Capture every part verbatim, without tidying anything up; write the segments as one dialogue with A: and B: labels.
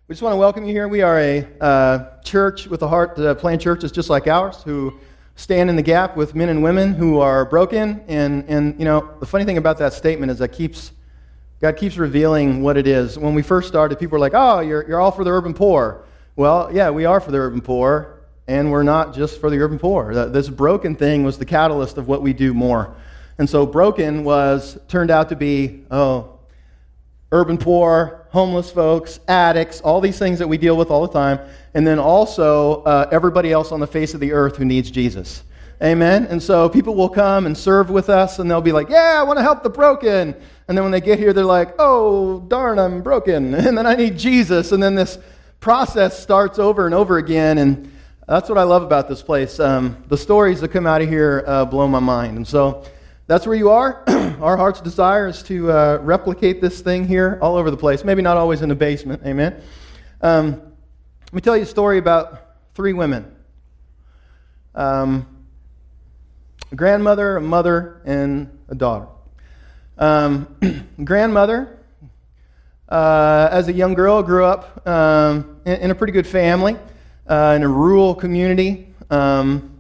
A: We just want to welcome you here. We are a uh, church with a heart to plant churches just like ours, who stand in the gap with men and women who are broken. And, and you know, the funny thing about that statement is that keeps God keeps revealing what it is. When we first started, people were like, oh, you're, you're all for the urban poor. Well, yeah, we are for the urban poor, and we're not just for the urban poor. This broken thing was the catalyst of what we do more. And so broken was turned out to be, oh, urban poor, homeless folks, addicts, all these things that we deal with all the time, and then also uh, everybody else on the face of the earth who needs Jesus. Amen? And so people will come and serve with us, and they'll be like, yeah, I want to help the broken. And then when they get here, they're like, oh, darn, I'm broken, and then I need Jesus. And then this process starts over and over again, and that's what I love about this place. Um, the stories that come out of here uh, blow my mind. And so that's where you are. Our heart's desire is to uh, replicate this thing here all over the place. Maybe not always in the basement. Amen. Um, let me tell you a story about three women. Um, a grandmother, a mother, and a daughter. Um, grandmother, uh, as a young girl, grew up um, in, in a pretty good family, uh, in a rural community. Um,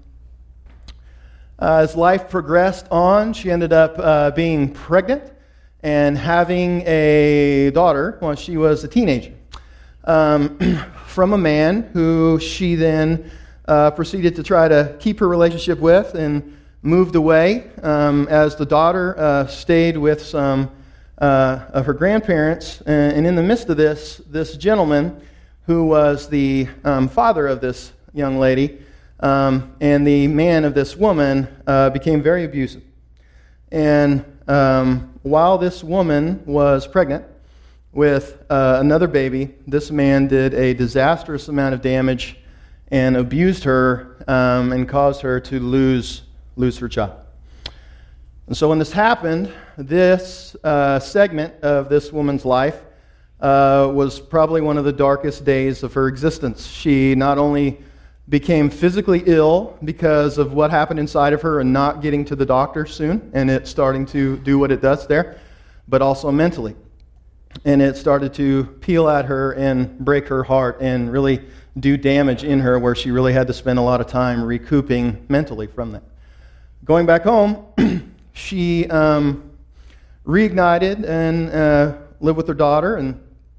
A: Uh, as life progressed on, she ended up uh, being pregnant and having a daughter while she was a teenager um, from a man who she then uh, proceeded to try to keep her relationship with and moved away um, as the daughter uh, stayed with some uh, of her grandparents. And, and in the midst of this, this gentleman who was the um, father of this young lady Um, and the man of this woman uh, became very abusive. And um, while this woman was pregnant with uh, another baby, this man did a disastrous amount of damage and abused her um, and caused her to lose lose her child. And so when this happened, this uh, segment of this woman's life uh, was probably one of the darkest days of her existence. She not only became physically ill because of what happened inside of her and not getting to the doctor soon, and it starting to do what it does there, but also mentally. And it started to peel at her and break her heart and really do damage in her where she really had to spend a lot of time recouping mentally from that. Going back home, she um, reignited and uh, lived with her daughter and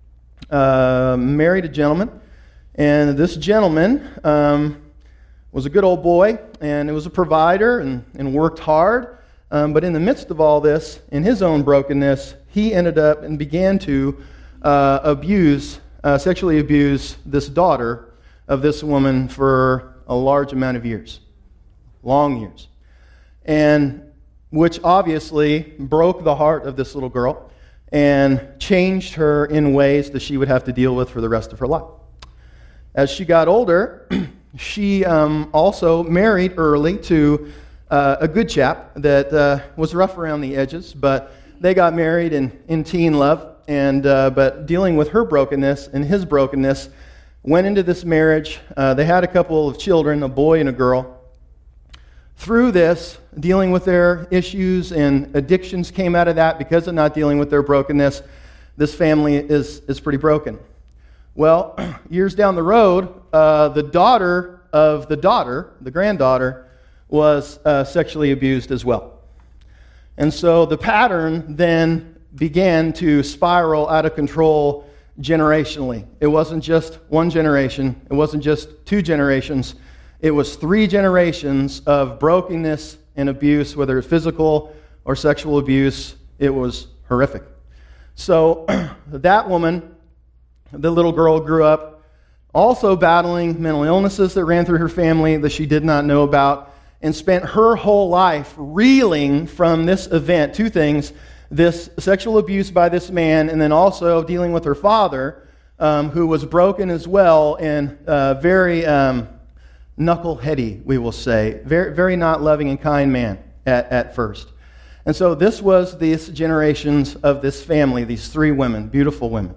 A: uh, married a gentleman. And this gentleman um, was a good old boy, and it was a provider and, and worked hard. Um, but in the midst of all this, in his own brokenness, he ended up and began to uh, abuse, uh, sexually abuse this daughter of this woman for a large amount of years, long years. And which obviously broke the heart of this little girl and changed her in ways that she would have to deal with for the rest of her life. As she got older, she um, also married early to uh, a good chap that uh, was rough around the edges, but they got married in, in teen love, and uh, but dealing with her brokenness and his brokenness, went into this marriage. Uh, they had a couple of children, a boy and a girl. Through this, dealing with their issues and addictions came out of that because of not dealing with their brokenness. This family is, is pretty broken. Well, years down the road, uh, the daughter of the daughter, the granddaughter, was uh, sexually abused as well. And so the pattern then began to spiral out of control generationally. It wasn't just one generation. It wasn't just two generations. It was three generations of brokenness and abuse, whether it's physical or sexual abuse. It was horrific. So that woman, the little girl, grew up also battling mental illnesses that ran through her family that she did not know about, and spent her whole life reeling from this event. Two things: this sexual abuse by this man, and then also dealing with her father, um, who was broken as well, and uh, very um, knuckleheady, we will say. Very, very not loving and kind man at, at first. And so this was these generations of this family, these three women, beautiful women.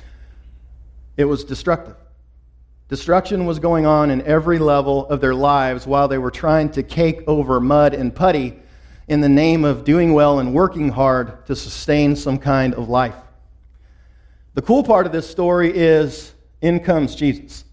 A: It was destructive. Destruction was going on in every level of their lives while they were trying to cake over mud and putty in the name of doing well and working hard to sustain some kind of life. The cool part of this story is in comes Jesus.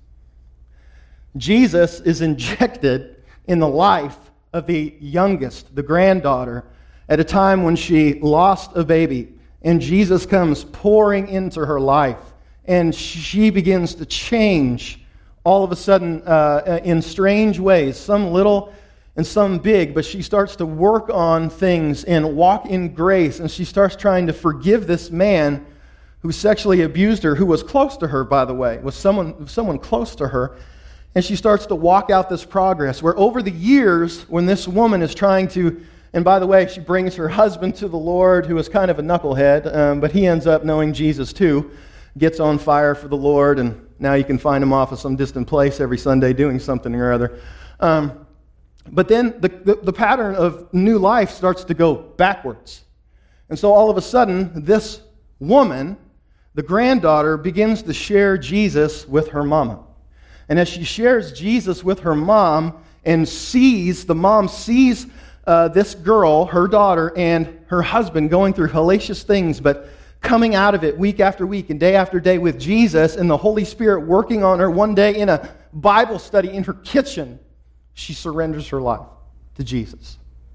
A: Jesus is injected in the life of the youngest, the granddaughter, at a time when she lost a baby. And Jesus comes pouring into her life. And she begins to change all of a sudden uh, in strange ways, some little and some big. But she starts to work on things and walk in grace. And she starts trying to forgive this man who sexually abused her, who was close to her, by the way, was someone, someone close to her. And she starts to walk out this progress where over the years, when this woman is trying to, and by the way, she brings her husband to the Lord, who is kind of a knucklehead, um, but he ends up knowing Jesus too, gets on fire for the Lord, and now you can find him off of some distant place every Sunday doing something or other. Um, but then the, the, the pattern of new life starts to go backwards. And so all of a sudden, this woman, the granddaughter, begins to share Jesus with her mama. And as she shares Jesus with her mom and sees, the mom sees uh, this girl, her daughter, and her husband going through hellacious things, but coming out of it week after week and day after day with Jesus and the Holy Spirit working on her. One day in a Bible study in her kitchen, she surrenders her life to Jesus.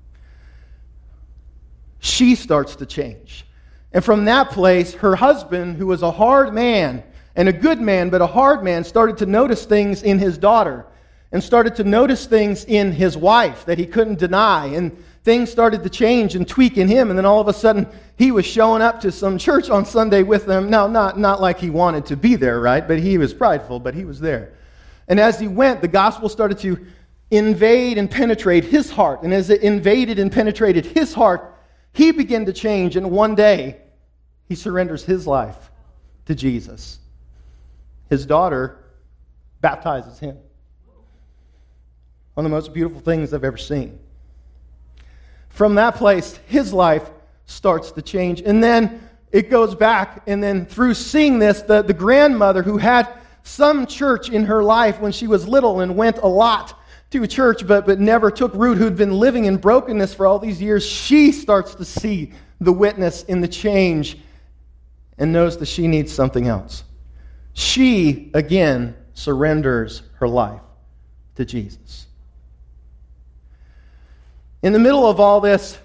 A: She starts to change. And from that place, her husband, who was a hard man, and a good man, but a hard man, started to notice things in his daughter and started to notice things in his wife that he couldn't deny. And things started to change and tweak in him. And then all of a sudden, he was showing up to some church on Sunday with them. Now, not, not like he wanted to be there, right? But he was prideful, but he was there. And as he went, the gospel started to invade and penetrate his heart. And as it invaded and penetrated his heart, he began to change. And one day, he surrenders his life to Jesus. His daughter baptizes him. One of the most beautiful things I've ever seen. From that place, his life starts to change. And then it goes back, and then through seeing this, the, the grandmother who had some church in her life when she was little and went a lot to a church but, but never took root, who'd been living in brokenness for all these years, she starts to see the witness in the change and knows that she needs something else. She, again, surrenders her life to Jesus. In the middle of all this,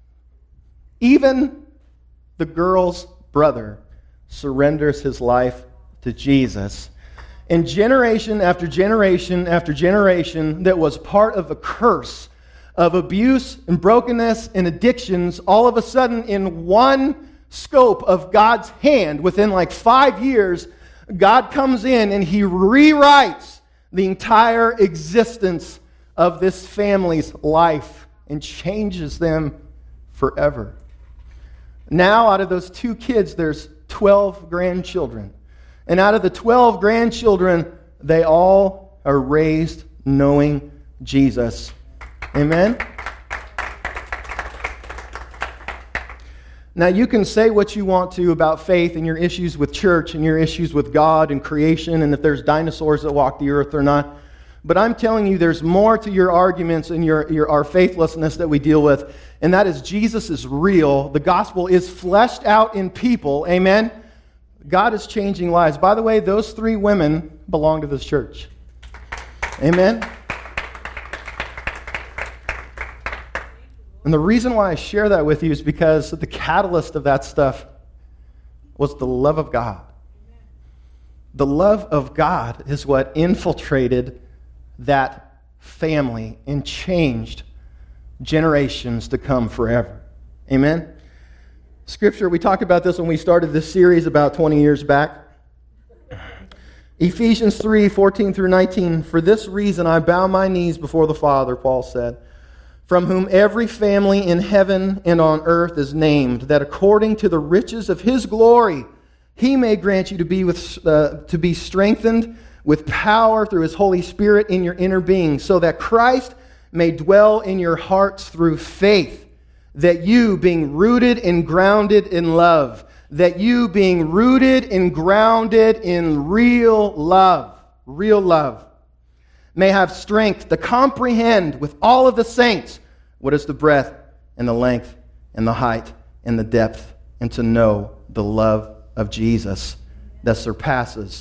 A: even the girl's brother surrenders his life to Jesus. And generation after generation after generation that was part of a curse of abuse and brokenness and addictions, all of a sudden in one scope of God's hand, within like five years, God comes in and he rewrites the entire existence of this family's life and changes them forever. Now, out of those two kids, there's twelve grandchildren. And out of the twelve grandchildren, they all are raised knowing Jesus. Amen? Now, you can say what you want to about faith and your issues with church and your issues with God and creation and if there's dinosaurs that walk the earth or not. But I'm telling you, there's more to your arguments and your, your our faithlessness that we deal with, and that is Jesus is real. The gospel is fleshed out in people. Amen? God is changing lives. By the way, those three women belong to this church. Amen? And the reason why I share that with you is because the catalyst of that stuff was the love of God. The love of God is what infiltrated that family and changed generations to come forever. Amen? Scripture, we talked about this when we started this series about twenty years back. Ephesians three, fourteen through nineteen, for this reason I bow my knees before the Father, Paul said, from whom every family in heaven and on earth is named, that according to the riches of his glory, he may grant you to be with uh, to be strengthened with power through his Holy Spirit in your inner being, so that Christ may dwell in your hearts through faith, that you, being rooted and grounded in love, that you, being rooted and grounded in real love, real love, may have strength to comprehend with all of the saints what is the breadth and the length and the height and the depth, and to know the love of Jesus that surpasses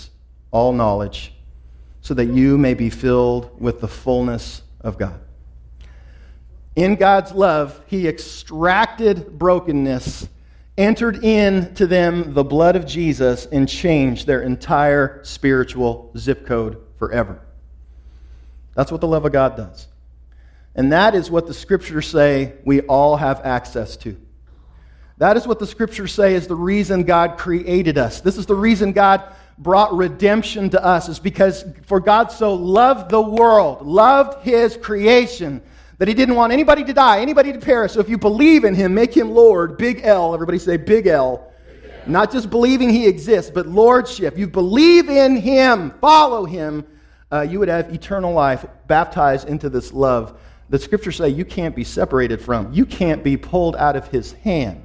A: all knowledge, so that you may be filled with the fullness of God. In God's love, he extracted brokenness, entered into them the blood of Jesus, and changed their entire spiritual zip code forever. That's what the love of God does. And that is what the Scriptures say we all have access to. That is what the Scriptures say is the reason God created us. This is the reason God brought redemption to us, is because for God so loved the world, loved his creation, that he didn't want anybody to die, anybody to perish. So if you believe in him, make him Lord, big L. Everybody say big L. Big L. Not just believing he exists, but lordship. You believe in him, follow him, uh, you would have eternal life, baptized into this love. The Scriptures say you can't be separated from. You can't be pulled out of his hand.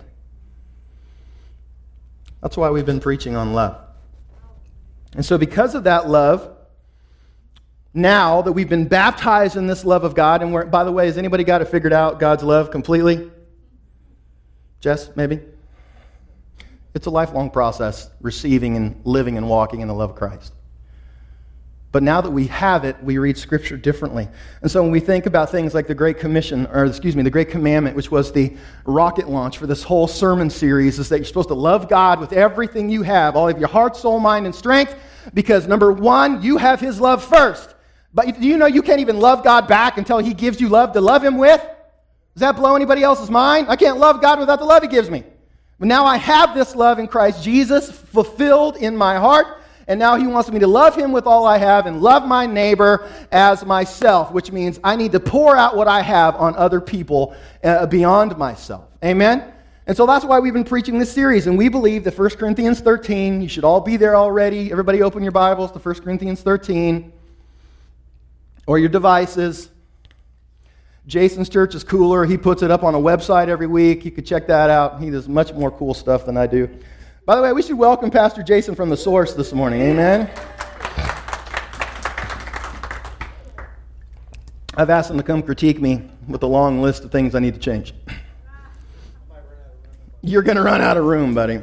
A: That's why we've been preaching on love. And so because of that love, now that we've been baptized in this love of God, and we're, by the way, has anybody got it figured out, God's love completely? Jess, maybe? It's a lifelong process, receiving and living and walking in the love of Christ. But now that we have it, we read Scripture differently. And so when we think about things like the Great Commission, or excuse me, the Great Commandment, which was the rocket launch for this whole sermon series, is that you're supposed to love God with everything you have, all of your heart, soul, mind, and strength, because number one, you have his love first. But do you know you can't even love God back until he gives you love to love him with? Does that blow anybody else's mind? I can't love God without the love he gives me. But now I have this love in Christ Jesus fulfilled in my heart. And now he wants me to love him with all I have and love my neighbor as myself, which means I need to pour out what I have on other people uh, beyond myself. Amen? And so that's why we've been preaching this series. And we believe that First Corinthians thirteen, you should all be there already. Everybody open your Bibles to First Corinthians thirteen. Or your devices. Jason's church is cooler. He puts it up on a website every week. You could check that out. He does much more cool stuff than I do. By the way, we should welcome Pastor Jason from The Source this morning. Amen? I've asked him to come critique me with a long list of things I need to change. You're going to run out of room, buddy.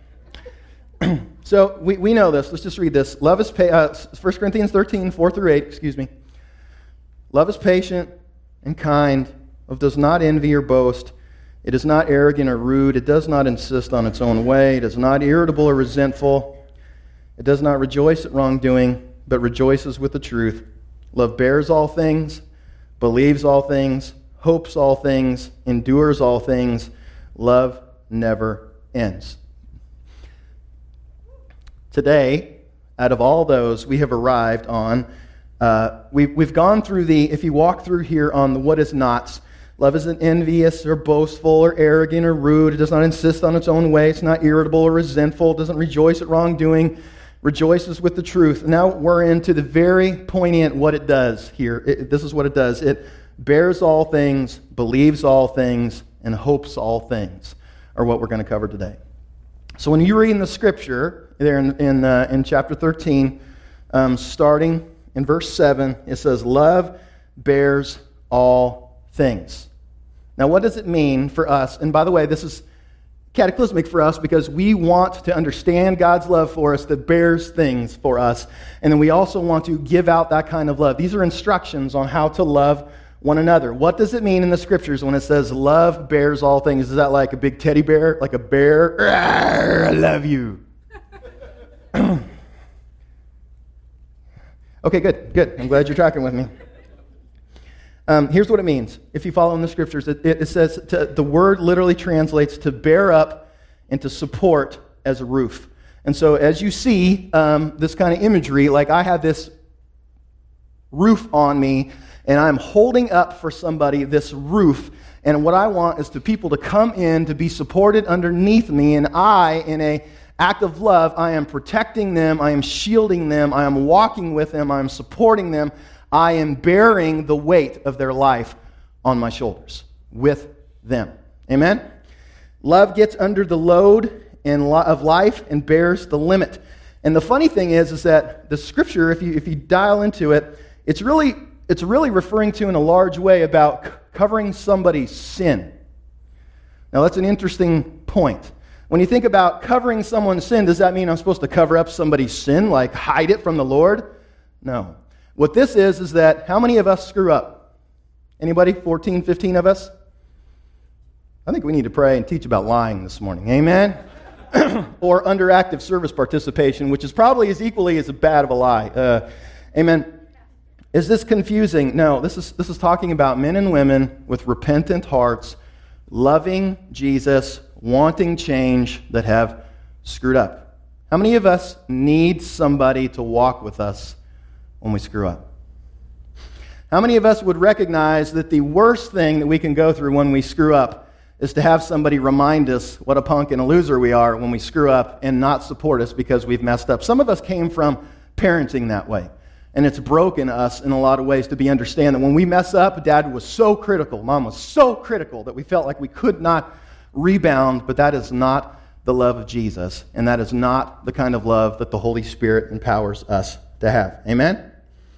A: So we, we know this. Let's just read this. Love is pa- uh, First Corinthians thirteen, four through eight, excuse me. Love is patient and kind, it does not envy or boast. It is not arrogant or rude. It does not insist on its own way. It is not irritable or resentful. It does not rejoice at wrongdoing, but rejoices with the truth. Love bears all things, believes all things, hopes all things, endures all things. Love never ends. Today, out of all those, we have arrived on, uh, we, we've gone through the, if you walk through here on the what is nots, love isn't envious or boastful or arrogant or rude. It does not insist on its own way. It's not irritable or resentful. It doesn't rejoice at wrongdoing. Rejoices with the truth. Now we're into the very poignant what it does here. It, this is what it does. It bears all things, believes all things, and hopes all things are what we're going to cover today. So when you read in the Scripture, there in, in, uh, in chapter thirteen, um, starting in verse seven, it says, love bears all things. Now, what does it mean for us? And by the way, this is cataclysmic for us because we want to understand God's love for us that bears things for us. And then we also want to give out that kind of love. These are instructions on how to love one another. What does it mean in the Scriptures when it says love bears all things? Is that like a big teddy bear? Like a bear? Rawr, I love you. Okay, good, good. I'm glad you're tracking with me. Um, here's what it means. If you follow in the Scriptures, it, it says to, the word literally translates to bear up and to support as a roof. And so as you see um, this kind of imagery, like I have this roof on me, and I'm holding up for somebody this roof, and what I want is to people to come in to be supported underneath me, and I, in a act of love, I am protecting them, I am shielding them, I am walking with them, I am supporting them, I am bearing the weight of their life on my shoulders with them. Amen? Love gets under the load in lo- of life and bears the limit. And the funny thing is, is that the Scripture, if you if you dial into it, it's really it's really referring to in a large way about c- covering somebody's sin. Now that's an interesting point. When you think about covering someone's sin, does that mean I'm supposed to cover up somebody's sin, like hide it from the Lord? No. What this is, is that how many of us screw up? Anybody? fourteen, fifteen of us? I think we need to pray and teach about lying this morning. Amen? Or underactive service participation, which is probably as equally as bad of a lie. Uh, amen? Is this confusing? No, this is, this is talking about men and women with repentant hearts, loving Jesus, wanting change, that have screwed up. How many of us need somebody to walk with us when we screw up? How many of us would recognize that the worst thing that we can go through when we screw up is to have somebody remind us what a punk and a loser we are when we screw up and not support us because we've messed up? Some of us came from parenting that way, and it's broken us in a lot of ways to be understand that when we mess up, Dad was so critical, Mom was so critical that we felt like we could not rebound, but that is not the love of Jesus, and that is not the kind of love that the Holy Spirit empowers us to have. Amen?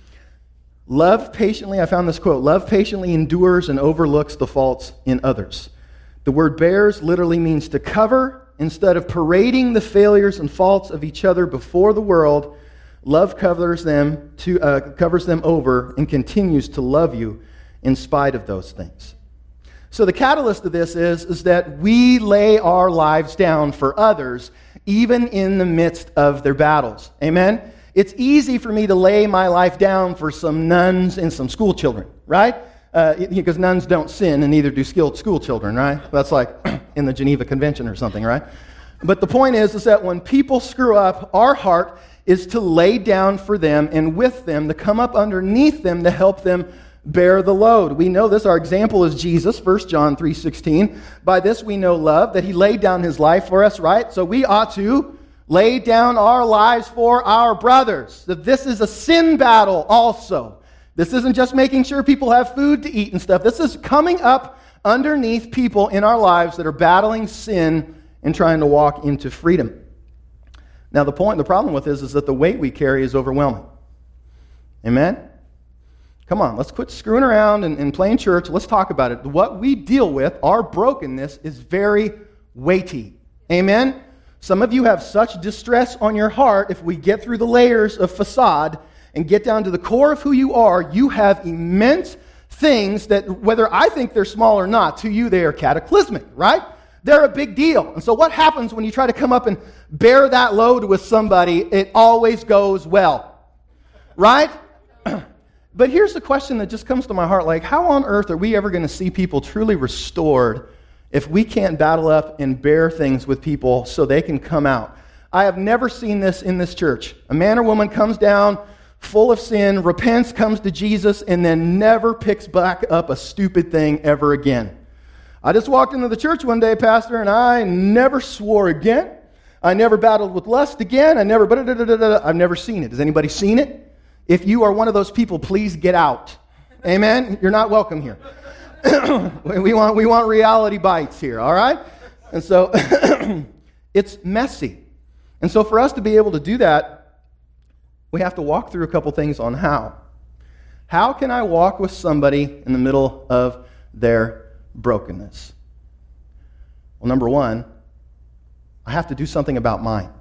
A: Love patiently, I found this quote, love patiently endures and overlooks the faults in others. The word bears literally means to cover. Instead of parading the failures and faults of each other before the world, love covers them to uh, covers them over and continues to love you in spite of those things. So the catalyst of this is, is that we lay our lives down for others, even in the midst of their battles. Amen? It's easy for me to lay my life down for some nuns and some school children, right? Uh, because nuns don't sin, and neither do skilled school children, right? That's like in the Geneva Convention or something, right? But the point is, is that when people screw up, our heart is to lay down for them and with them, to come up underneath them to help them bear the load. We know this. Our example is Jesus, First John three sixteen. By this we know love, that he laid down his life for us, right? So we ought to lay down our lives for our brothers. That this is a sin battle also. This isn't just making sure people have food to eat and stuff. This is coming up underneath people in our lives that are battling sin and trying to walk into freedom. Now, the point, the problem with this is that the weight we carry is overwhelming. Amen? Come on, let's quit screwing around and, and playing church. Let's talk about it. What we deal with, our brokenness, is very weighty. Amen? Some of you have such distress on your heart, if we get through the layers of facade and get down to the core of who you are, you have immense things that, whether I think they're small or not, to you they are cataclysmic, right? They're a big deal. And so what happens when you try to come up and bear that load with somebody? It always goes well, right? But here's the question that just comes to my heart, like, how on earth are we ever going to see people truly restored if we can't battle up and bear things with people so they can come out? I have never seen this in this church. A man or woman comes down full of sin, repents, comes to Jesus, and then never picks back up a stupid thing ever again. I just walked into the church one day, Pastor, and I never swore again. I never battled with lust again. I never, I've never seen it. Has anybody seen it? If you are one of those people, please get out. Amen? You're not welcome here. we want we want reality bites here, all right? And so it's messy. And so for us to be able to do that, we have to walk through a couple things on how. How can I walk with somebody in the middle of their brokenness? Well, number one, I have to do something about mine.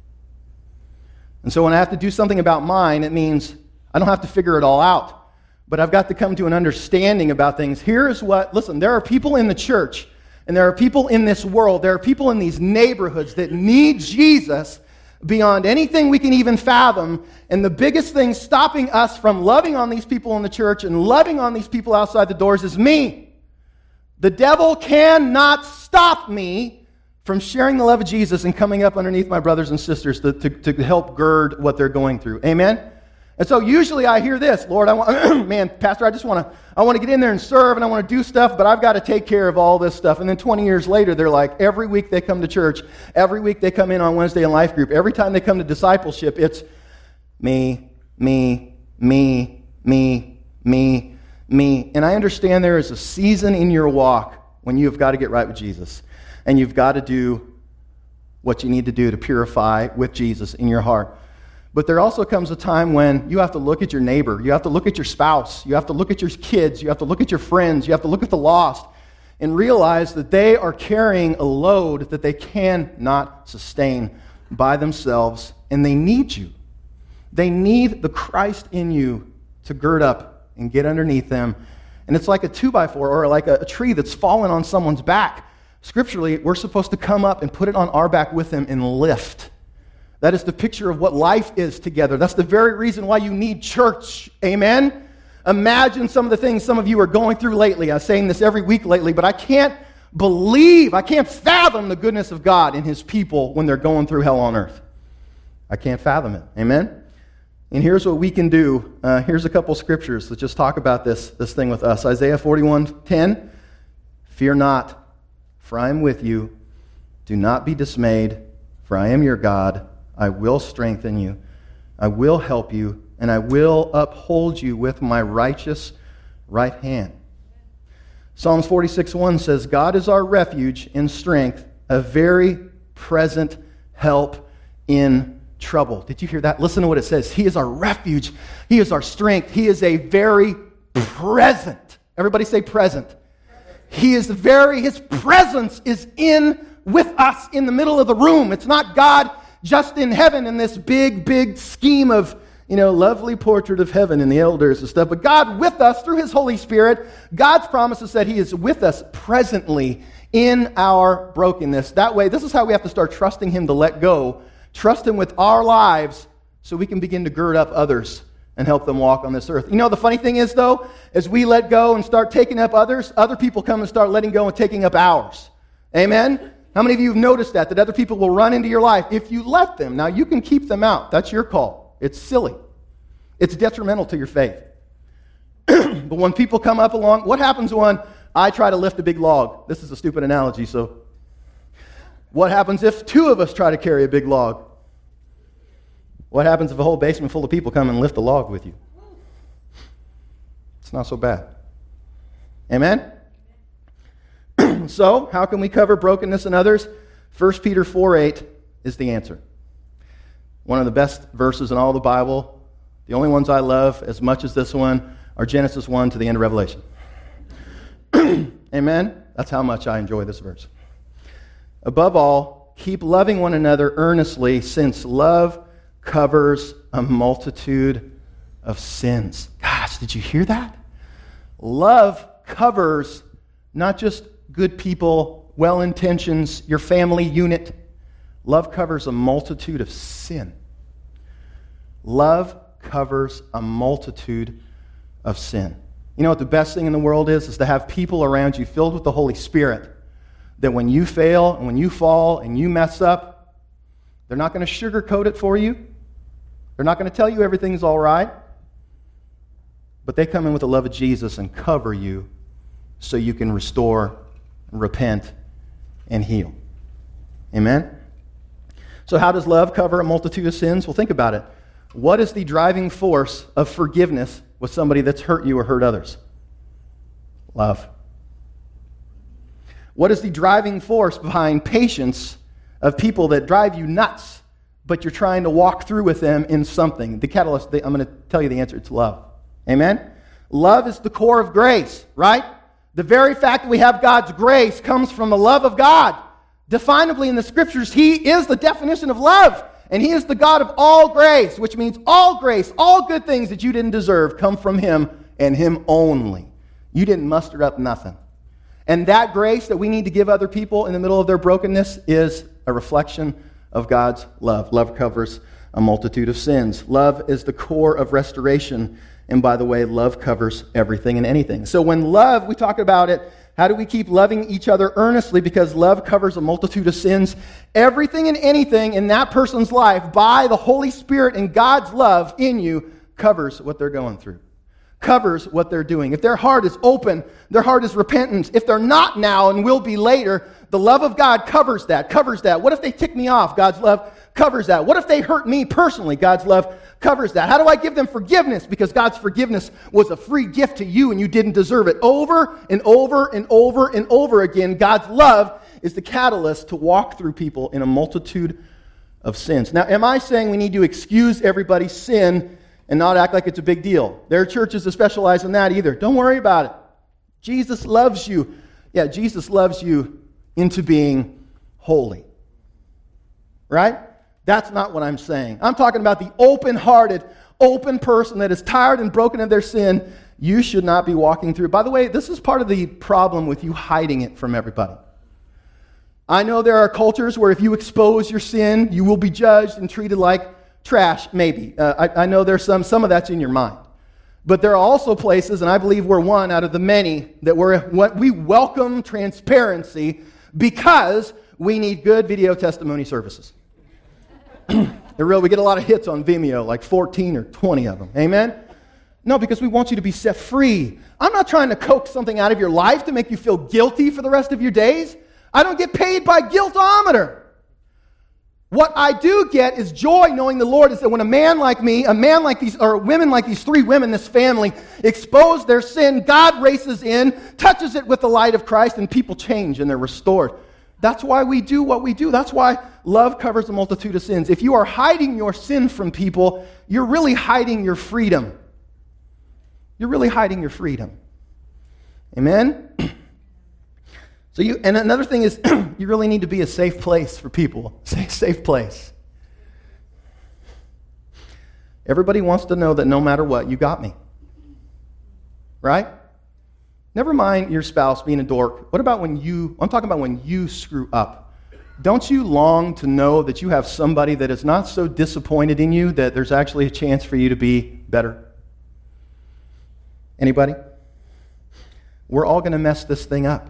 A: And so when I have to do something about mine, it means I don't have to figure it all out, but I've got to come to an understanding about things. Here is what, listen, there are people in the church, and there are people in this world, there are people in these neighborhoods that need Jesus beyond anything we can even fathom. And the biggest thing stopping us from loving on these people in the church and loving on these people outside the doors is me. The devil cannot stop me from sharing the love of Jesus and coming up underneath my brothers and sisters to, to, to help gird what they're going through. Amen? And so usually I hear this, Lord, I want, man, Pastor, I just want to, I want to get in there and serve, and I want to do stuff, but I've got to take care of all this stuff. And then twenty years later, they're like, every week they come to church, every week they come in on Wednesday in life group, every time they come to discipleship, it's me, me, me, me, me, me. And I understand there is a season in your walk when you have got to get right with Jesus, and you've got to do what you need to do to purify with Jesus in your heart. But there also comes a time when you have to look at your neighbor, you have to look at your spouse, you have to look at your kids, you have to look at your friends, you have to look at the lost, and realize that they are carrying a load that they cannot sustain by themselves, and they need you. They need the Christ in you to gird up and get underneath them. And it's like a two by four or like a, a tree that's fallen on someone's back. Scripturally, we're supposed to come up and put it on our back with them and lift. That is the picture of what life is together. That's the very reason why you need church. Amen? Imagine some of the things some of you are going through lately. I'm saying this every week lately, but I can't believe, I can't fathom the goodness of God in His people when they're going through hell on earth. I can't fathom it. Amen? And here's what we can do. Uh, here's a couple scriptures that just talk about this, this thing with us. Isaiah forty-one ten, fear not, for I am with you. Do not be dismayed, for I am your God. I will strengthen you. I will help you, and I will uphold you with my righteous right hand. Psalms forty-six one says, God is our refuge and strength, a very present help in trouble. Did you hear that? Listen to what it says. He is our refuge. He is our strength. He is a very present. Everybody say present. He is very, His presence is in with us in the middle of the room. It's not God just in heaven in this big, big scheme of, you know, lovely portrait of heaven and the elders and stuff, but God with us through His Holy Spirit. God's promise is that He is with us presently in our brokenness. That way, this is how we have to start trusting Him to let go. Trust Him with our lives so we can begin to gird up others and help them walk on this earth. You know, the funny thing is, though, as we let go and start taking up others, other people come and start letting go and taking up ours. Amen? How many of you have noticed that, that other people will run into your life if you let them? Now, you can keep them out. That's your call. It's silly. It's detrimental to your faith. But when people come up along, what happens when I try to lift a big log? This is a stupid analogy, so what happens if two of us try to carry a big log? What happens if a whole basement full of people come and lift the log with you? It's not so bad. Amen? So, how can we cover brokenness in others? First Peter four eight is the answer. One of the best verses in all the Bible. The only ones I love as much as this one are Genesis one to the end of Revelation. Amen? That's how much I enjoy this verse. Above all, keep loving one another earnestly, since love covers a multitude of sins. Gosh, did you hear that? Love covers not just good people, well-intentions, your family unit. Love covers a multitude of sin. Love covers a multitude of sin. You know what the best thing in the world is? Is to have people around you filled with the Holy Spirit, that when you fail and when you fall and you mess up, they're not going to sugarcoat it for you. They're not going to tell you everything's all right. But they come in with the love of Jesus and cover you so you can restore, repent, and heal. Amen? So how does love cover a multitude of sins? Well, think about it. What is the driving force of forgiveness with somebody that's hurt you or hurt others? Love. What is the driving force behind patience of people that drive you nuts, but you're trying to walk through with them in something? The catalyst, I'm going to tell you the answer, it's love. Amen? Love is the core of grace, right? The very fact that we have God's grace comes from the love of God. Definably in the Scriptures, He is the definition of love. And He is the God of all grace, which means all grace, all good things that you didn't deserve come from Him and Him only. You didn't muster up nothing. And that grace that we need to give other people in the middle of their brokenness is a reflection of God's love. Love covers a multitude of sins. Love is the core of restoration. And by the way, love covers everything and anything. So when love, we talk about it, how do we keep loving each other earnestly? Because love covers a multitude of sins. Everything and anything in that person's life, by the Holy Spirit and God's love in you, covers what they're going through. Covers what they're doing. If their heart is open, their heart is repentant. If they're not now and will be later, the love of God covers that, covers that. What if they tick me off? God's love covers that. What if they hurt me personally? God's love covers that. How do I give them forgiveness? Because God's forgiveness was a free gift to you and you didn't deserve it. Over and over and over and over again, God's love is the catalyst to walk through people in a multitude of sins. Now, am I saying we need to excuse everybody's sin and not act like it's a big deal? There are churches that specialize in that either. Don't worry about it. Jesus loves you. Yeah, Jesus loves you into being holy. Right? That's not what I'm saying. I'm talking about the open-hearted, open person that is tired and broken of their sin. You should not be walking through. By the way, this is part of the problem with you hiding it from everybody. I know there are cultures where if you expose your sin, you will be judged and treated like trash, maybe. Uh, I, I know there's some, some of that's in your mind. But there are also places, and I believe we're one out of the many, that we're, what we welcome transparency because we need good video testimony services. Real, we get a lot of hits on Vimeo, like fourteen or twenty of them. Amen? No, because we want you to be set free. I'm not trying to coax something out of your life to make you feel guilty for the rest of your days. I don't get paid by guiltometer. What I do get is joy knowing the Lord is that when a man like me, a man like these, or women like these three women, this family, expose their sin, God races in, touches it with the light of Christ, and people change and they're restored. That's why we do what we do. That's why love covers a multitude of sins. If you are hiding your sin from people, you're really hiding your freedom. You're really hiding your freedom. Amen? So you, and another thing is, you really need to be a safe place for people. Safe place. Everybody wants to know that no matter what, you got me. Right? Never mind your spouse being a dork. What about when you, I'm talking about when you screw up. Don't you long to know that you have somebody that is not so disappointed in you that there's actually a chance for you to be better? Anybody? We're all going to mess this thing up.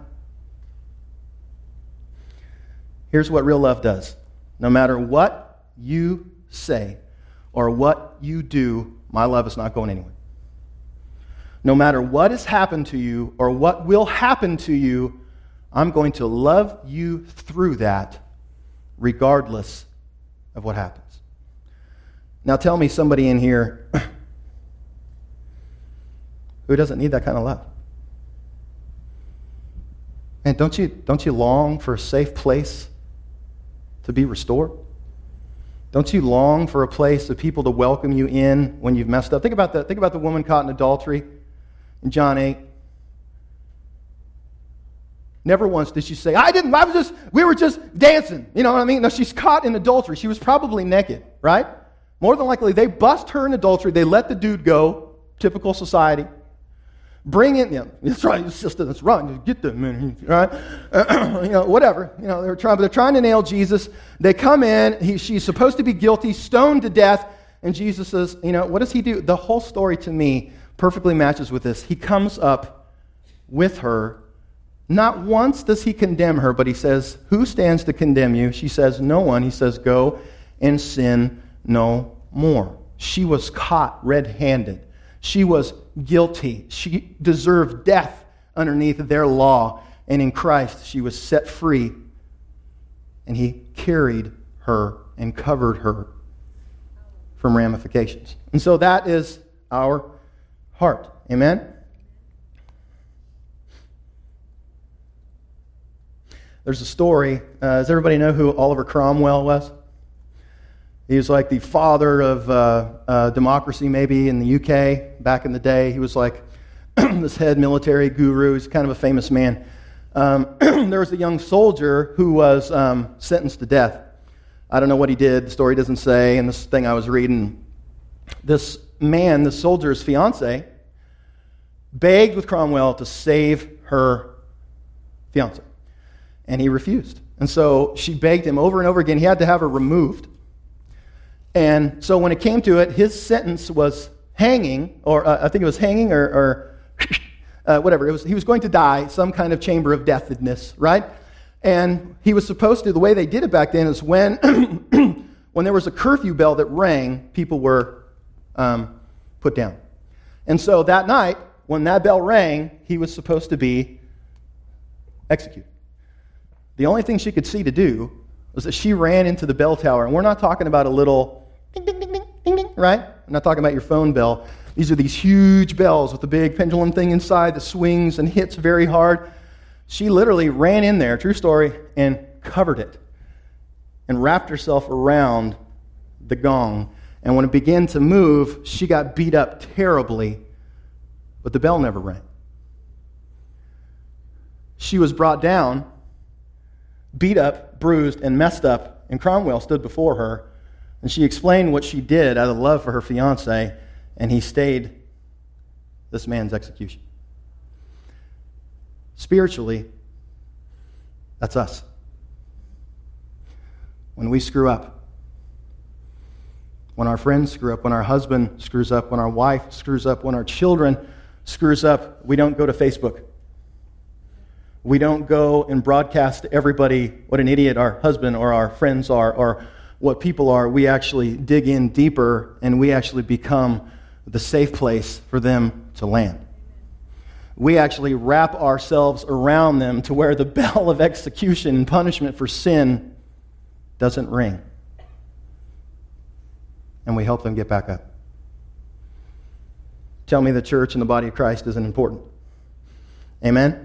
A: Here's what real love does. No matter what you say or what you do, my love is not going anywhere. No matter what has happened to you or what will happen to you, I'm going to love you through that regardless of what happens. Now tell me somebody in here who doesn't need that kind of love. And don't you, don't you long for a safe place to be restored? Don't you long for a place of people to welcome you in when you've messed up? Think about the, think about the woman caught in adultery in John eight. Never once did she say, I didn't, I was just, we were just dancing. You know what I mean? No, she's caught in adultery. She was probably naked, right? More than likely, they bust her in adultery. They let the dude go. Typical society. Bring in, you know, that's right, your sister, that's right, get them in, right? Uh, you know, whatever. You know, they're trying, but they're trying to nail Jesus. They come in, he, she's supposed to be guilty, stoned to death, and Jesus says, you know, what does he do? The whole story to me perfectly matches with this. He comes up with her. Not once does he condemn her, but he says, who stands to condemn you? She says, no one. He says, go and sin no more. She was caught red-handed. She was guilty. She deserved death underneath their law. And in Christ, she was set free. And he carried her and covered her from ramifications. And so that is our heart. Amen? There's a story. Uh, does everybody know who Oliver Cromwell was? He was like the father of uh, uh, democracy, maybe, in the U K back in the day. He was like this head military guru. He's kind of a famous man. Um, there was a young soldier who was um, sentenced to death. I don't know what he did. The story doesn't say. And this thing I was reading, this man, the soldier's fiance, begged with Cromwell to save her fiance. And he refused. And so she begged him over and over again. He had to have her removed. And so when it came to it, his sentence was hanging, or uh, I think it was hanging, or, or uh, whatever. It was. He was going to die, some kind of chamber of deathedness, right? And he was supposed to, the way they did it back then is when, when there was a curfew bell that rang, people were um, put down. And so that night, when that bell rang, he was supposed to be executed. The only thing she could see to do was that she ran into the bell tower. And we're not talking about a little ding, ding, ding, ding, ding, ding, right? I'm not talking about your phone bell. These are these huge bells with a big pendulum thing inside that swings and hits very hard. She literally ran in there, true story, and covered it and wrapped herself around the gong. And when it began to move, she got beat up terribly, but the bell never rang. she was brought down, beat up, bruised, and messed up, and Cromwell stood before her, and she explained what she did out of love for her fiancé, and he stayed this man's execution. Spiritually, that's us. When we screw up, when our friends screw up, when our husband screws up, when our wife screws up, when our children screws up, we don't go to Facebook. We don't go and broadcast to everybody what an idiot our husband or our friends are or what people are. We actually dig in deeper, and we actually become the safe place for them to land. We actually wrap ourselves around them to where the bell of execution and punishment for sin doesn't ring. And we help them get back up. Tell me the church and the body of Christ isn't important. Amen?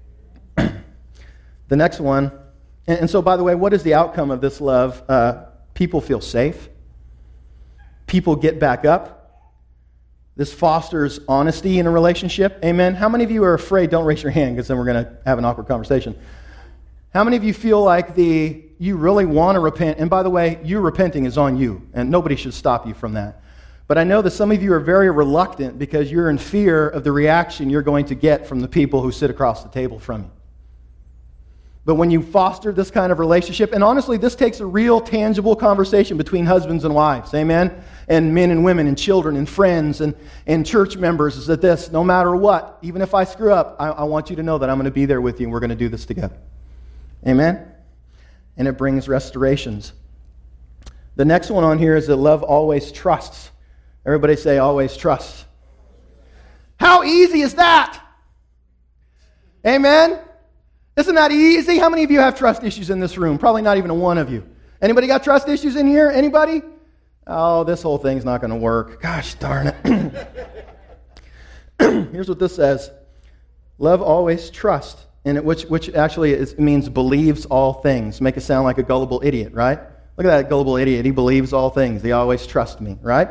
A: The next one, and, and so by the way, what is the outcome of this love? Uh, people feel safe. People get back up. This fosters honesty in a relationship. Amen? How many of you are afraid? Don't raise your hand, because then we're going to have an awkward conversation. How many of you feel like the you really want to repent? And by the way, you repenting is on you, and nobody should stop you from that. But I know that some of you are very reluctant because you're in fear of the reaction you're going to get from the people who sit across the table from you. But when you foster this kind of relationship, and honestly, this takes a real tangible conversation between husbands and wives, amen? And men and women and children and friends and, and church members, is that this, no matter what, even if I screw up, I, I want you to know that I'm going to be there with you and we're going to do this together. Amen? And it brings restorations. The next one on here is that love always trusts. Everybody say always trusts. How easy is that? Amen? Isn't that easy? How many of you have trust issues in this room? Probably not even a one of you. Anybody got trust issues in here? Anybody? Oh, this whole thing's not going to work. Gosh darn it. Here's what this says. Love always trusts, and it, which, which actually is, means believes all things. Make it sound like a gullible idiot, right? Look at that gullible idiot. He believes all things. They always trust me, right?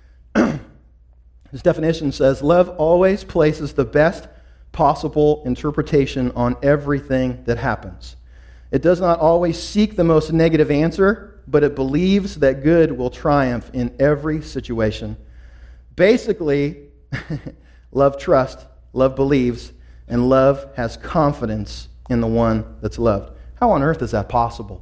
A: His definition says, love always places the best possible interpretation on everything that happens. It does not always seek the most negative answer, but it believes that good will triumph in every situation. Basically, love trusts, love believes, and love has confidence in the one that's loved. How on earth is that possible?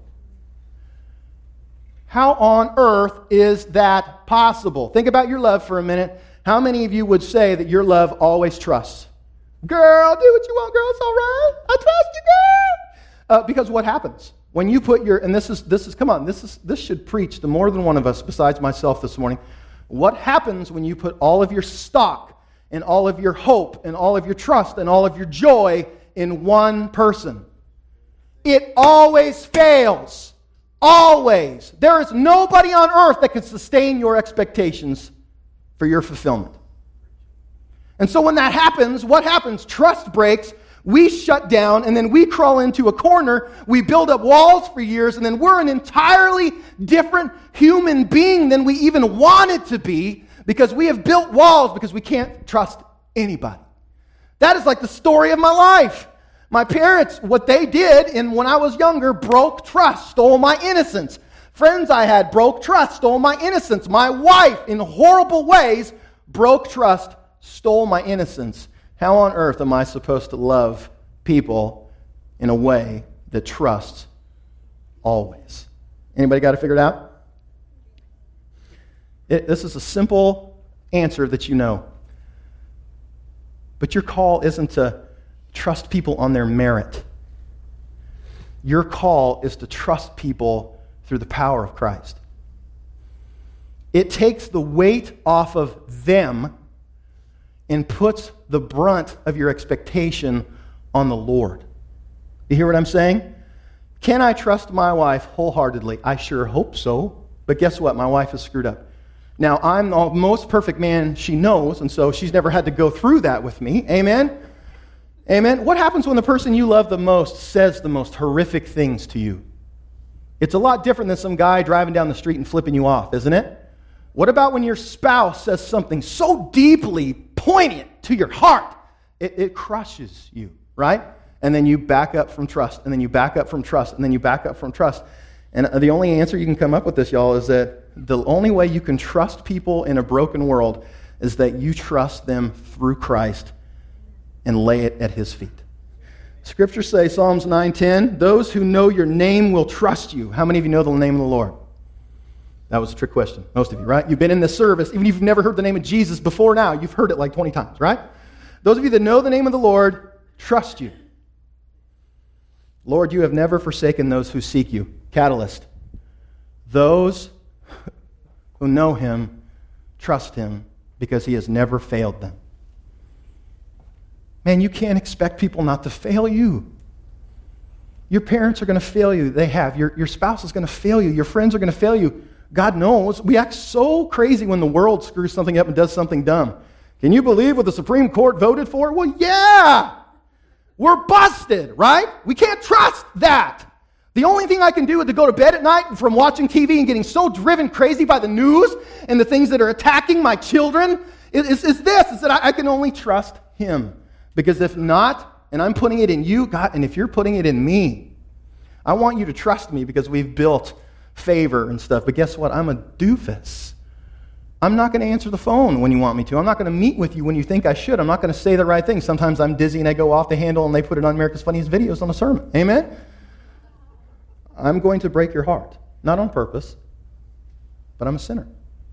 A: How on earth is that possible? Think about your love for a minute. How many of you would say that your love always trusts? Girl, do what you want, girl. It's all right. I trust you, girl. Uh, because what happens when you put your, and this is, this is, come on, this is, this should preach to more than one of us besides myself this morning. What happens when you put all of your stock and all of your hope and all of your trust and all of your joy in one person? It always fails. Always. There is nobody on earth that can sustain your expectations for your fulfillment. And so when that happens, what happens? Trust breaks, we shut down, and then we crawl into a corner, we build up walls for years, and then we're an entirely different human being than we even wanted to be because we have built walls because we can't trust anybody. That is like the story of my life. My parents, what they did in when I was younger, broke trust, stole my innocence. Friends I had broke trust, stole my innocence. My wife, in horrible ways, broke trust, stole my innocence. How on earth am I supposed to love people in a way that trusts always? Anybody got to figure it out? It, this is a simple answer that you know. But your call isn't to trust people on their merit. Your call is to trust people through the power of Christ. It takes the weight off of them and puts the brunt of your expectation on the Lord. You hear what I'm saying? Can I trust my wife wholeheartedly? I sure hope so. But guess what? My wife is screwed up. Now, I'm the most perfect man she knows, and so she's never had to go through that with me. Amen? Amen? What happens when the person you love the most says the most horrific things to you? It's a lot different than some guy driving down the street and flipping you off, isn't it? What about when your spouse says something so deeply poignant to your heart, it, it crushes you, right? and then you back up from trust, and then you back up from trust, and then you back up from trust. And the only answer you can come up with this, y'all, is that the only way you can trust people in a broken world is that you trust them through Christ and lay it at his feet. Scriptures say, Psalms nine ten, those who know your name will trust you. How many of you know the name of the Lord? That was a trick question. Most of you, right? You've been in this service. Even if you've never heard the name of Jesus before now, you've heard it like twenty times, right? Those of you that know the name of the Lord, trust you. Lord, you have never forsaken those who seek you. Catalyst. Those who know him, trust him because he has never failed them. Man, you can't expect people not to fail you. Your parents are going to fail you. They have. Your, your spouse is going to fail you. Your friends are going to fail you. God knows. We act so crazy when the world screws something up and does something dumb. Can you believe what the Supreme Court voted for? Well, yeah. We're busted, right? We can't trust that. The only thing I can do is to go to bed at night from watching T V and getting so driven crazy by the news and the things that are attacking my children is, is, is this, is that I, I can only trust him. Because if not, and I'm putting it in you, God, and if you're putting it in me, I want you to trust me because we've built favor and stuff. But guess what? I'm a doofus. I'm not going to answer the phone when you want me to. I'm not going to meet with you when you think I should. I'm not going to say the right thing. Sometimes I'm dizzy and I go off the handle and they put it on America's Funniest Videos on a sermon. Amen? I'm going to break your heart. Not on purpose, but I'm a sinner.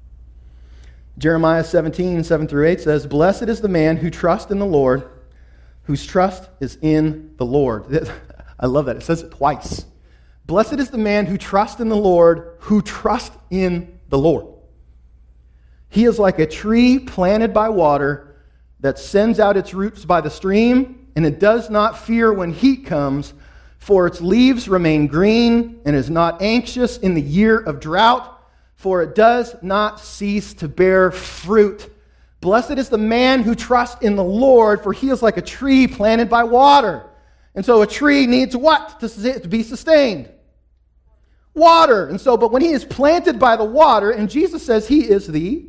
A: Jeremiah seventeen, seven through eight says, blessed is the man who trusts in the Lord, whose trust is in the Lord. I love that. It says it twice. Blessed is the man who trusts in the Lord, who trusts in the Lord. He is like a tree planted by water that sends out its roots by the stream, and it does not fear when heat comes, for its leaves remain green, and is not anxious in the year of drought, for it does not cease to bear fruit. Blessed is the man who trusts in the Lord, for he is like a tree planted by water. And so a tree needs what to be sustained? Water. And so, but when he is planted by the water, and Jesus says he is the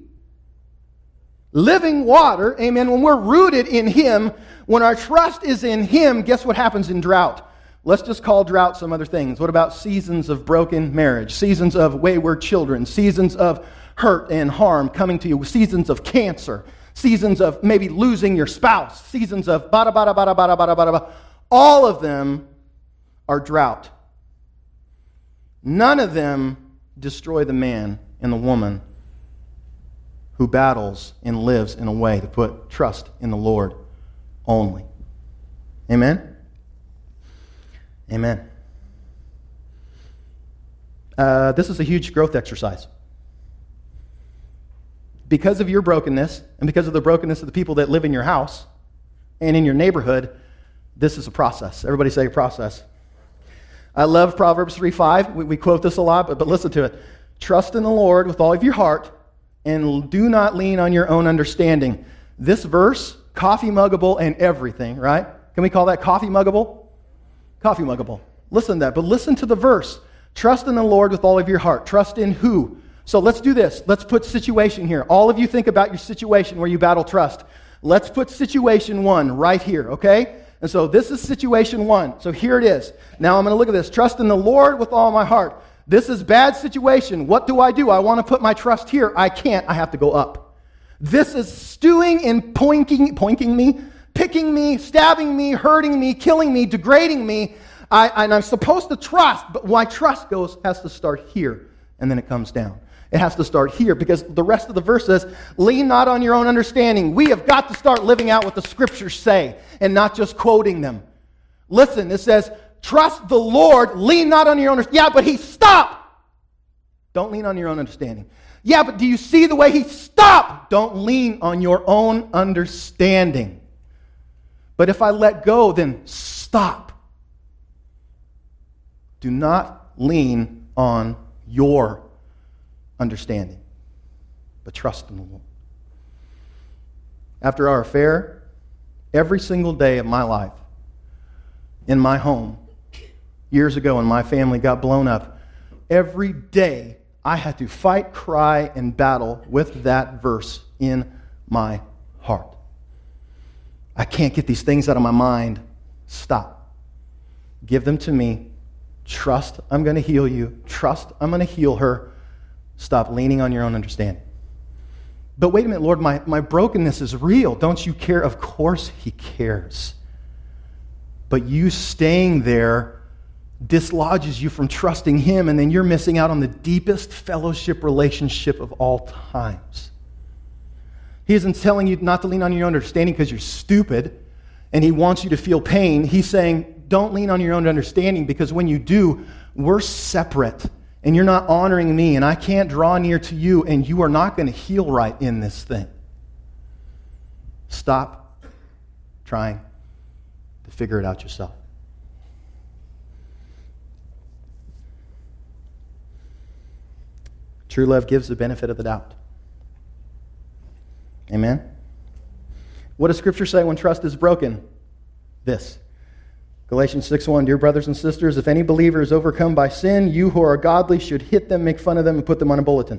A: living water, amen, when we're rooted in him, when our trust is in him, guess what happens in drought? Let's just call drought some other things. What about seasons of broken marriage, seasons of wayward children, seasons of hurt and harm coming to you, seasons of cancer, seasons of maybe losing your spouse, seasons of bada, bada, bada, bada, bada, bada, bada. All of them are drought. None of them destroy the man and the woman who battles and lives in a way to put trust in the Lord only. Amen? Amen. Uh, this is a huge growth exercise. Because of your brokenness and because of the brokenness of the people that live in your house and in your neighborhood, this is a process. Everybody say process. I love Proverbs three five. We, we quote this a lot, but, but listen to it. Trust in the Lord with all of your heart and do not lean on your own understanding. This verse, coffee muggable and everything, right? Can we call that coffee muggable? Coffee muggable. Listen to that, but listen to the verse. Trust in the Lord with all of your heart. Trust in who? So let's do this. Let's put situation here. All of you think about your situation where you battle trust. Let's put situation one right here, okay? And so this is situation one. So here it is. Now I'm going to look at this. Trust in the Lord with all my heart. This is bad situation. What do I do? I want to put my trust here. I can't. I have to go up. This is stewing and pointing, pointing me, picking me, stabbing me, hurting me, killing me, degrading me. I, and I'm supposed to trust, but my trust goes has to start here, and then it comes down. It has to start here because the rest of the verse says, lean not on your own understanding. We have got to start living out what the scriptures say and not just quoting them. Listen, it says, trust the Lord, lean not on your own understanding. Yeah, but he stopped. Don't lean on your own understanding. Yeah, but do you see the way he stopped? Don't lean on your own understanding. But if I let go, then stop. Do not lean on your understanding, but trust in the Lord. After our affair, every single day of my life, in my home, years ago when my family got blown up, every day I had to fight, cry, and battle with that verse in my heart. I can't get these things out of my mind. Stop. Give them to me. Trust I'm going to heal you. Trust I'm going to heal her. Stop leaning on your own understanding. But wait a minute, Lord, my, my brokenness is real. Don't you care? Of course he cares. But you staying there dislodges you from trusting him, and then you're missing out on the deepest fellowship relationship of all times. He isn't telling you not to lean on your own understanding because you're stupid, and he wants you to feel pain. He's saying, don't lean on your own understanding, because when you do, we're separate, and you're not honoring me, and I can't draw near to you, and you are not going to heal right in this thing. Stop trying to figure it out yourself. True love gives the benefit of the doubt. Amen? What does Scripture say when trust is broken? This. Galatians six one, dear brothers and sisters, if any believer is overcome by sin, you who are godly should hit them, make fun of them, and put them on a bulletin.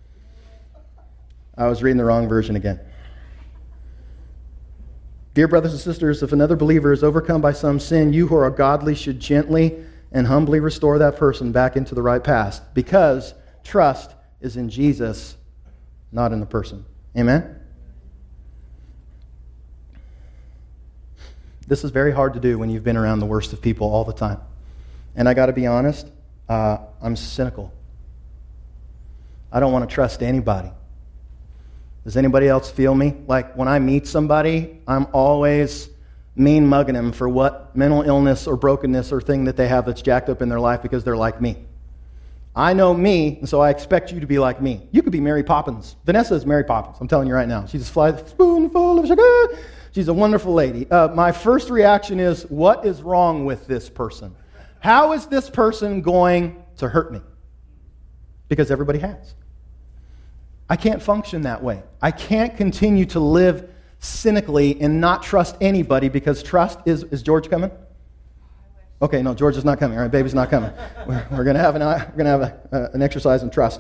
A: I was reading the wrong version again. Dear brothers and sisters, if another believer is overcome by some sin, you who are godly should gently and humbly restore that person back into the right path, because trust is in Jesus, not in the person. Amen? This is very hard to do when you've been around the worst of people all the time. And I got to be honest, uh, I'm cynical. I don't want to trust anybody. Does anybody else feel me? Like when I meet somebody, I'm always mean mugging them for what mental illness or brokenness or thing that they have that's jacked up in their life because they're like me. I know me, and so I expect you to be like me. You could be Mary Poppins. Vanessa is Mary Poppins. I'm telling you right now. She just flies a spoonful of sugar. She's a wonderful lady. Uh, my first reaction is, what is wrong with this person? How is this person going to hurt me? Because everybody has. I can't function that way. I can't continue to live cynically and not trust anybody, because trust is... Is George coming? Okay, no, George is not coming. All right, baby's not coming. We're, we're going to have an we're going to have a, uh, an exercise in trust.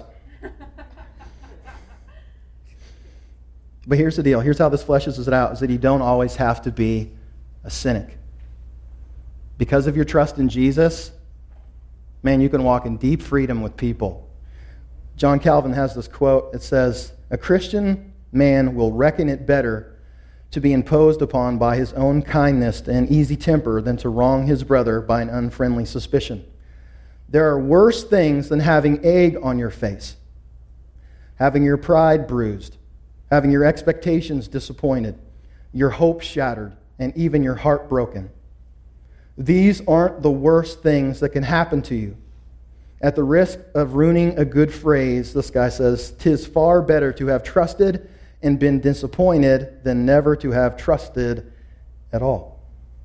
A: But here's the deal. Here's how this fleshes it out, is that you don't always have to be a cynic. Because of your trust in Jesus, man, you can walk in deep freedom with people. John Calvin has this quote. It says, a Christian man will reckon it better to be imposed upon by his own kindness and easy temper than to wrong his brother by an unfriendly suspicion. There are worse things than having egg on your face, having your pride bruised, having your expectations disappointed, your hopes shattered, and even your heart broken. These aren't the worst things that can happen to you. At the risk of ruining a good phrase, this guy says, "'Tis far better to have trusted and been disappointed than never to have trusted at all."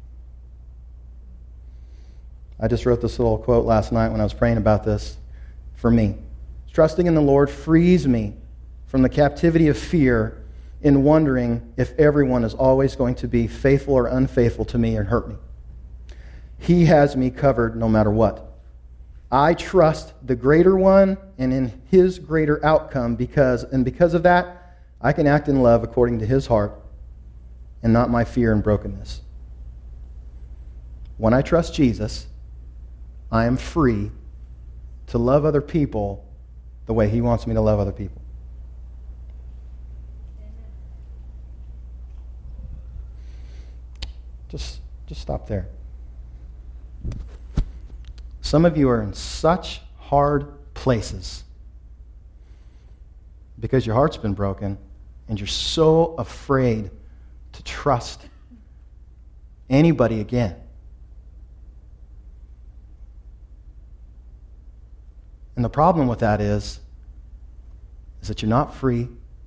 A: I just wrote this little quote last night when I was praying about this for me. Trusting in the Lord frees me from the captivity of fear in wondering if everyone is always going to be faithful or unfaithful to me and hurt me. He has me covered no matter what. I trust the greater one and in his greater outcome, because, and because of that, I can act in love according to his heart and not my fear and brokenness. When I trust Jesus, I am free to love other people the way he wants me to love other people. Just, just stop there. Some of you are in such hard places because your heart's been broken and you're so afraid to trust anybody again. And the problem with that is, is that you're not free,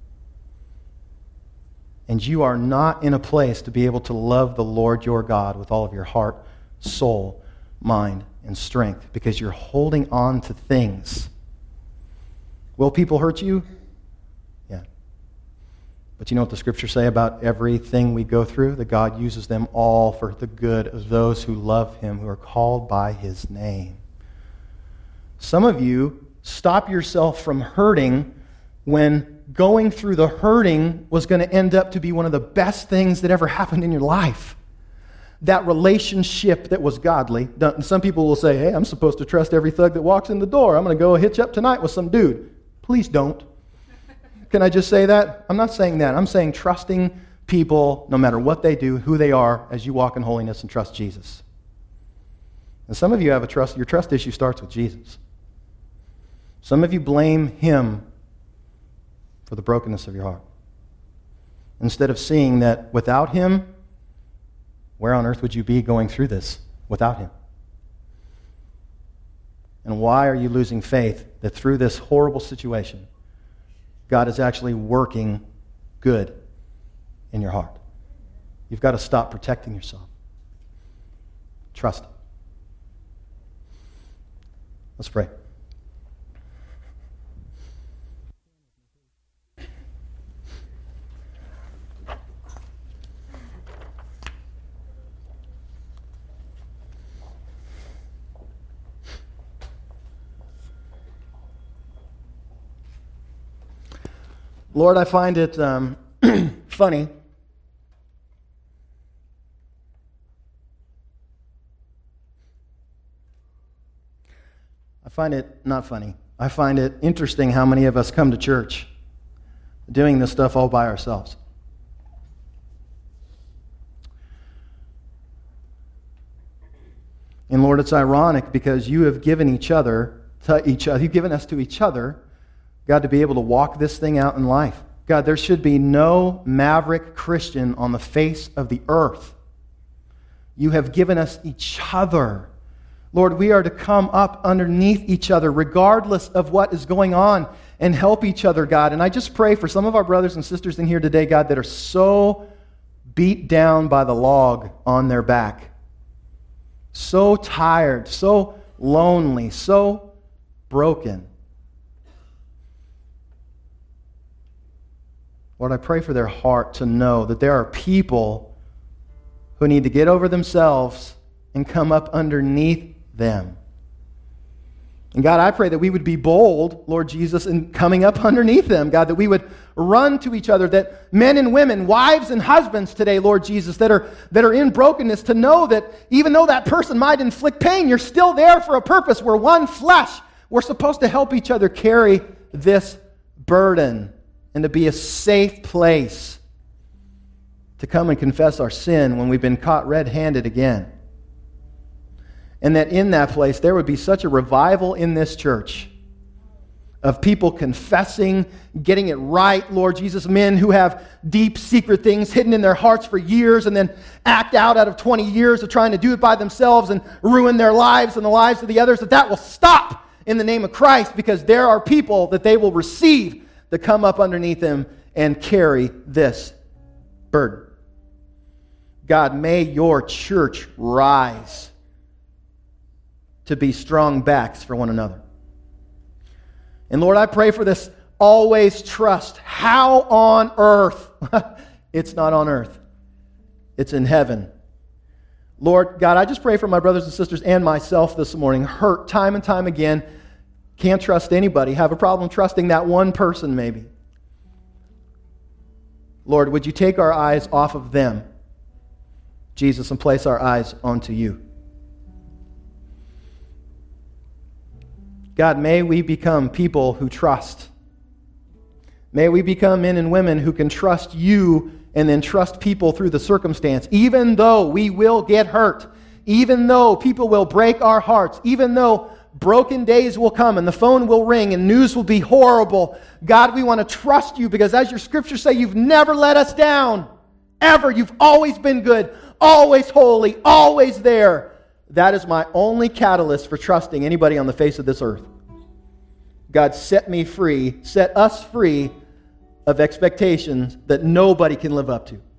A: and you are not in a place to be able to love the Lord your God with all of your heart, soul, mind, and strength, because you're holding on to things. Will people hurt you? Yeah. But you know what the scriptures say about everything we go through? That God uses them all for the good of those who love him, who are called by his name. Some of you stop yourself from hurting when going through the hurting was going to end up to be one of the best things that ever happened in your life. that relationship that was godly. Some people will say, hey, I'm supposed to trust every thug that walks in the door. I'm going to go hitch up tonight with some dude. Please don't. Can I just say that? I'm not saying that. I'm saying trusting people, no matter what they do, who they are, as you walk in holiness and trust Jesus. And some of you have a trust, your trust issue starts with Jesus. Some of you blame him for the brokenness of your heart, instead of seeing that without him, where on earth would you be going through this without him? And why are you losing faith that through this horrible situation, God is actually working good in your heart? You've got to stop protecting yourself. Trust him. Let's pray. Lord, I find it um, funny I find it not funny. I find it interesting how many of us come to church doing this stuff all by ourselves. And Lord, it's ironic because you have given each other to each other, you've given us to each other, God, to be able to walk this thing out in life. God, there should be no maverick Christian on the face of the earth. You have given us each other. Lord, we are to come up underneath each other regardless of what is going on and help each other, God. And I just pray for some of our brothers and sisters in here today, God, that are so beat down by the log on their back, so tired, so lonely, so broken. Lord, I pray for their heart to know that there are people who need to get over themselves and come up underneath them. And God, I pray that we would be bold, Lord Jesus, in coming up underneath them. God, that we would run to each other, that men and women, wives and husbands today, Lord Jesus, that are, that are in brokenness, to know that even though that person might inflict pain, you're still there for a purpose. We're one flesh. We're supposed to help each other carry this burden and to be a safe place to come and confess our sin when we've been caught red-handed again. And that in that place there would be such a revival in this church of people confessing, getting it right, Lord Jesus, men who have deep secret things hidden in their hearts for years and then act out out of twenty years of trying to do it by themselves and ruin their lives and the lives of the others, that that will stop in the name of Christ, because there are people that they will receive that come up underneath them and carry this burden. God, may your church rise to be strong backs for one another. And Lord, I pray for this always trust. How on earth? It's not on earth. It's in heaven. Lord God, I just pray for my brothers and sisters and myself this morning, hurt time and time again, can't trust anybody, have a problem trusting that one person maybe. Lord, would you take our eyes off of them, Jesus, and place our eyes onto you? God, may we become people who trust. May we become men and women who can trust you and then trust people through the circumstance, even though we will get hurt, even though people will break our hearts, even though broken days will come and the phone will ring and news will be horrible. God, we want to trust you because as your scriptures say, you've never let us down, ever. You've always been good, always holy, always there. That is my only catalyst for trusting anybody on the face of this earth. God, set me free, set us free of expectations that nobody can live up to.